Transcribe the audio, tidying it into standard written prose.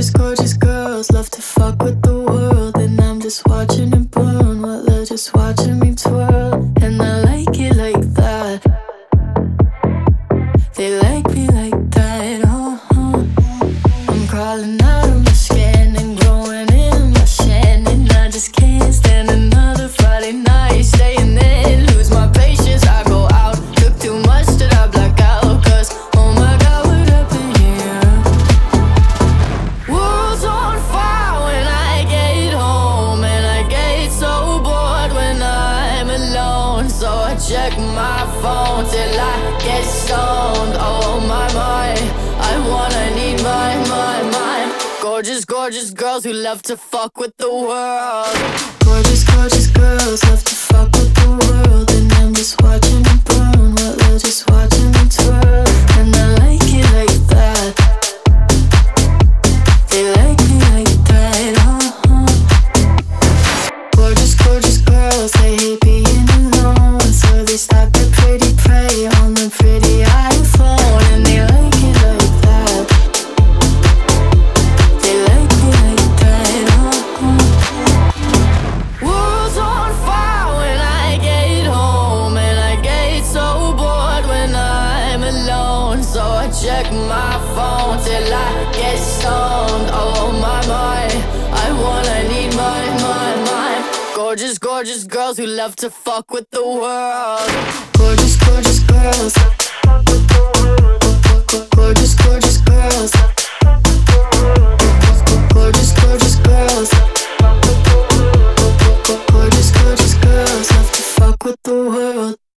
Gorgeous, gorgeous girls love to fuck with the world, and I'm just watching it burn while they're just watching me twirl. And I like it like that. They like me like that, I'm crawling out of my skin and growing in my shin, and I just can't stand another Friday night staying in. Lose my patience, I go out. Took too much, did I black out? Cause oh my god, what happened here? World's on fire when I get home, and I get so bored when I'm alone. So I check my phone till I get stoned. Oh my, I need my. Gorgeous, gorgeous girls who love to fuck with the world. Gorgeous, gorgeous girls love to fuck with the world, and I'm just watching it burn while they're just watching me twirl. And I like it like that. They like me like that, Gorgeous, gorgeous girls, they hate being alone, so they stop their pretty prey on the pretty iPhone. And they like it like that. They like me like that, World's on fire when I get home, and I get so bored when I'm alone. So I check my phone till I get stoned. Oh my, I need my. Gorgeous, gorgeous girls who love to fuck with the world. Gorgeous, gorgeous girls.